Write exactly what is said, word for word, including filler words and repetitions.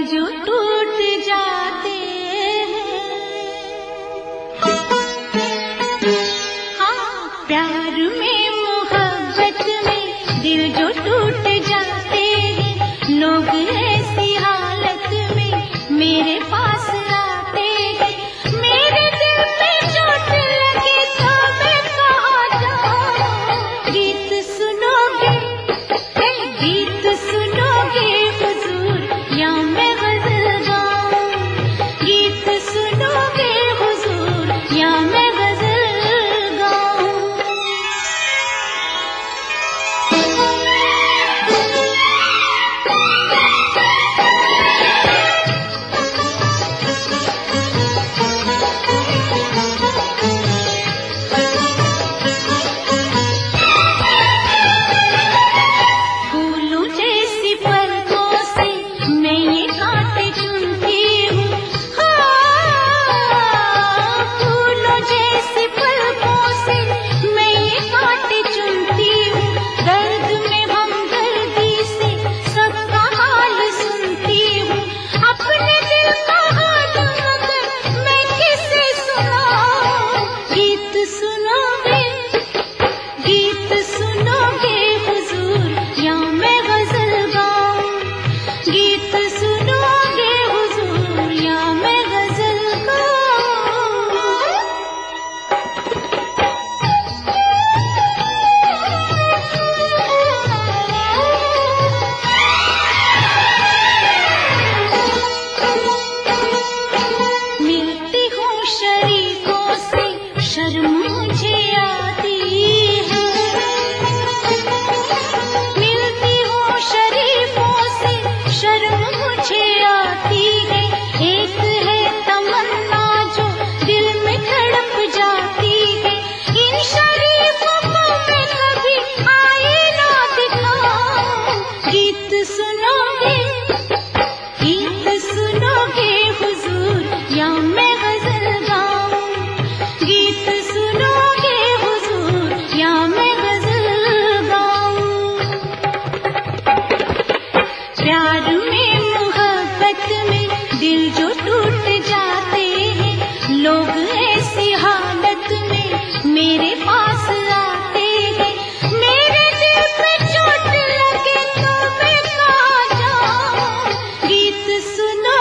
जो टूट जाते हैं। हाँ, प्यार में मोहब्बत में दिल जो टूट जाते हैं, लोग ऐसी हालत में मेरे पास आते हैं। मेरे दिल पे चोट लगी तो मैं कहाँ जाऊं। गीत सुनोगे, गीत सुनोगे हुजूर, या मैं गजल गाऊं। गीत सुनोगे हुजूर, या मैं गजल गाऊं। फूलों जैसी पलकों से मैं ये कांटे चुनती हूँ। हाँ, फूलों जैसी पलकों से मैं ये कांटे चुनती हूँ। दर्द में हमदर्दी से सबका हाल सुनती हूँ। अपने दिल का हाल मगर मैं किसे सुनाऊं। गीत सुनोगे, गीत सुनोगे हुजूर, या मैं गजल गाऊं। गीत सुनोगे हुजूर, या मैं गजल गाऊं। मिलती हूँ शरीकों से, शर्म मुझे आती है। मिलती हूँ शरीफों से, शर्म मुझे आती है। एक है तमन्ना जो दिल में तड़प जाती है। इन शरीफों को मैं कभी आईना दिखाऊं। गीत सुनोगे, गीत सुनोगे हुजूर, या मैं गजल गाऊं। गीत सुनोगे हुजूर, या मैं गजल गाऊं। प्यार में मोहब्बत में दिल जो टूट जाते हैं, लोग ऐसी हालत में मेरे पास आते हैं। मेरे दिल पे चोट लगे तो मैं कहाँ जाऊं। गीत सुनो